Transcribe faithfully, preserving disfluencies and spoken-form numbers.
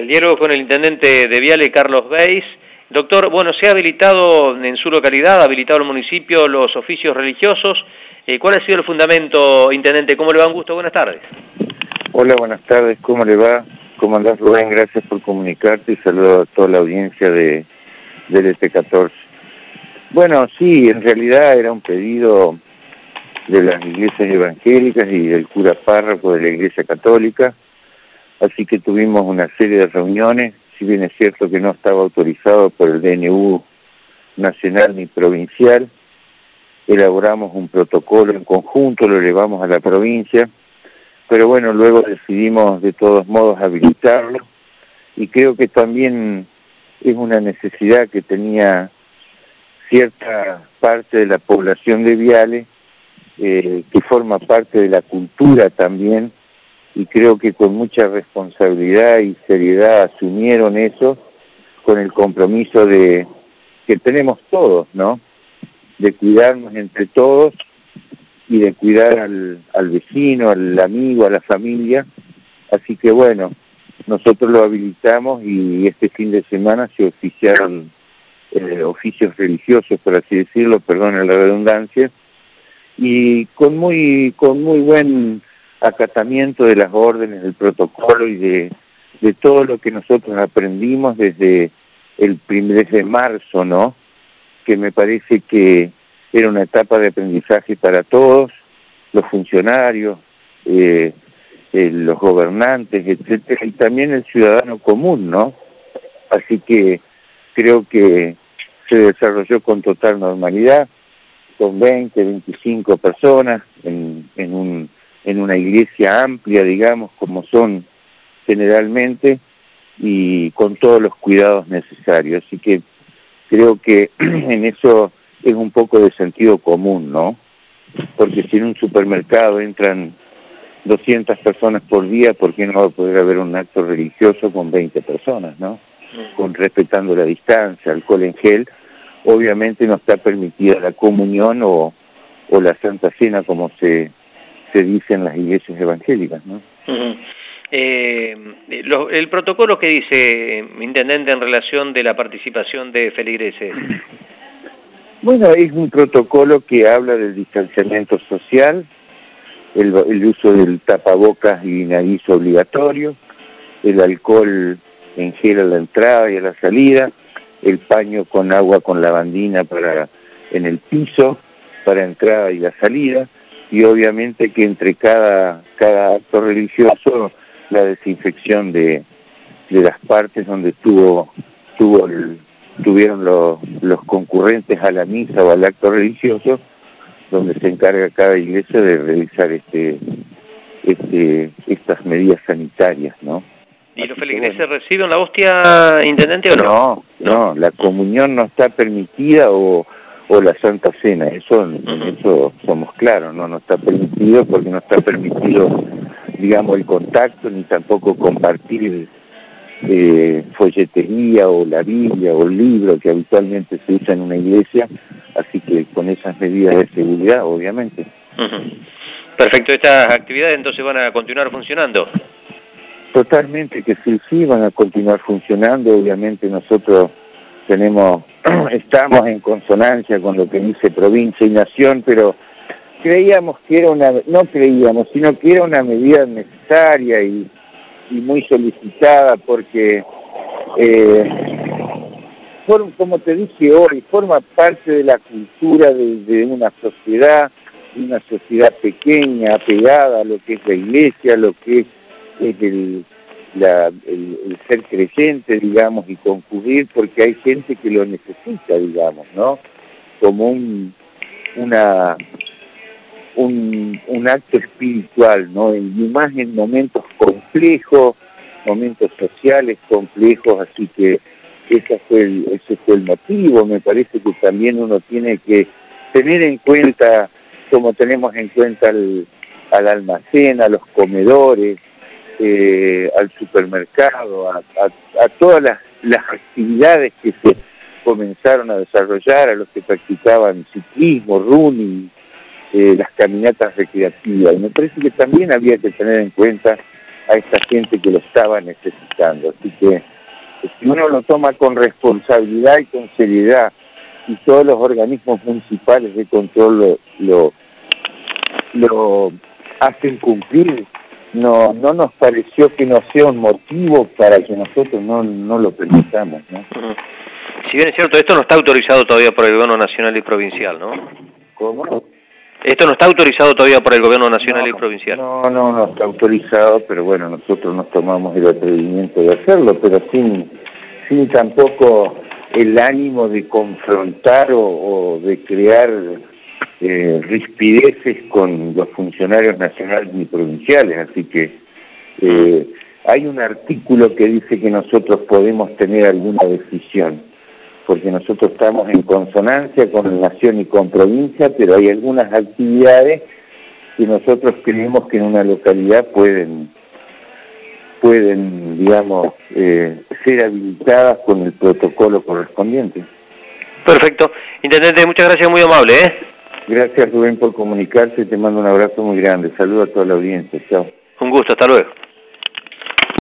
El diálogo con el intendente de Viale, Carlos Beis. Doctor, bueno, se ha habilitado en su localidad, ha habilitado el municipio los oficios religiosos. Eh, ¿Cuál ha sido el fundamento, intendente? ¿Cómo le va? Un gusto, buenas tardes. Hola, buenas tardes, ¿cómo le va? ¿Cómo andás, Rubén? Gracias por comunicarte y saludo a toda la audiencia de del E T catorce. Bueno, sí, en realidad era un pedido de las iglesias evangélicas y del cura párroco de la Iglesia Católica, así que tuvimos una serie de reuniones. Si bien es cierto que no estaba autorizado por el D N U nacional ni provincial, elaboramos un protocolo en conjunto, lo elevamos a la provincia, pero bueno, luego decidimos de todos modos habilitarlo, y creo que también es una necesidad que tenía cierta parte de la población de Viale, eh, que forma parte de la cultura también, y creo que con mucha responsabilidad y seriedad asumieron eso, con el compromiso de que tenemos todos, ¿no?, de cuidarnos entre todos y de cuidar al, al vecino, al amigo, a la familia. Así que bueno, nosotros lo habilitamos y este fin de semana se oficiaron eh, oficios religiosos, por así decirlo, perdón la redundancia, y con muy con muy buen acatamiento de las órdenes, del protocolo y de, de todo lo que nosotros aprendimos desde el primer de marzo, ¿no?, que me parece que era una etapa de aprendizaje para todos, los funcionarios, eh, eh, los gobernantes, etcétera, y también el ciudadano común, ¿no? Así que creo que se desarrolló con total normalidad, con veinte, veinticinco personas en, en un en una iglesia amplia, digamos, como son generalmente, y con todos los cuidados necesarios. Así que creo que en eso es un poco de sentido común, ¿no? Porque si en un supermercado entran doscientas personas por día, ¿por qué no va a poder haber un acto religioso con veinte personas, ¿no? Con respetando la distancia, alcohol en gel. Obviamente no está permitida la comunión o, o la Santa Cena, como se, se dice en las iglesias evangélicas, ¿no? Uh-huh. Eh, lo, el protocolo que dice, intendente, en relación de la participación de feligreses. Bueno, es un protocolo que habla del distanciamiento social, el, el uso del tapabocas y nariz obligatorio, el alcohol en gel a la entrada y a la salida, el paño con agua con lavandina para en el piso para entrada y la salida, y obviamente que entre cada cada acto religioso la desinfección de, de las partes donde tuvo tuvo el, tuvieron los, los concurrentes a la misa o al acto religioso, donde se encarga cada iglesia de realizar este este estas medidas sanitarias, ¿no? ¿Y los feligreses bueno, reciben la hostia, intendente, o no? No, no, la comunión no está permitida, o o la Santa Cena, eso en uh-huh. eso somos claros, no no está permitido, porque no está permitido, digamos, el contacto, ni tampoco compartir eh, folletería o la Biblia o el libro que habitualmente se usa en una iglesia, así que con esas medidas de seguridad, obviamente. Uh-huh. Perfecto, estas actividades entonces van a continuar funcionando. Totalmente que sí, sí, van a continuar funcionando. Obviamente nosotros tenemos, estamos en consonancia con lo que dice provincia y nación, pero creíamos que era una, no creíamos, sino que era una medida necesaria y, y muy solicitada, porque, eh, por, como te dije hoy, forma parte de la cultura de, de una sociedad, una sociedad pequeña, apegada a lo que es la iglesia, lo que es es el, la, el, el ser creyente, digamos, y concurrir, porque hay gente que lo necesita, digamos, ¿no? Como un una un, un acto espiritual, ¿no? Y más en momentos complejos, momentos sociales complejos, así que ese fue el, ese fue el motivo. Me parece que también uno tiene que tener en cuenta, como tenemos en cuenta al, al almacén, a los comedores, Eh, al supermercado, a, a, a todas las, las actividades que se comenzaron a desarrollar, a los que practicaban ciclismo, running, eh, las caminatas recreativas. Y me parece que también había que tener en cuenta a esta gente que lo estaba necesitando. Así que si uno lo toma con responsabilidad y con seriedad, y todos los organismos municipales de control lo, lo, lo hacen cumplir, no no nos pareció que no sea un motivo para que nosotros no, no lo permitamos, ¿no? Uh-huh. Si bien es cierto, esto no está autorizado todavía por el gobierno nacional y provincial, ¿no? ¿Cómo? Esto no está autorizado todavía por el gobierno nacional no, y provincial. No, no, no está autorizado, pero bueno, nosotros nos tomamos el atrevimiento de hacerlo, pero sin, sin tampoco el ánimo de confrontar o, o de crear eh, rispideces con los funcionarios nacionales y provinciales. Así que eh, hay un artículo que dice que nosotros podemos tener alguna decisión, porque nosotros estamos en consonancia con la nación y con provincia, pero hay algunas actividades que nosotros creemos que en una localidad pueden pueden, digamos, eh, ser habilitadas con el protocolo correspondiente. Perfecto. Intendente, muchas gracias, muy amable, ¿eh? Gracias, Rubén, por comunicarse, te mando un abrazo muy grande. Saludos a toda la audiencia, chao. Un gusto, hasta luego.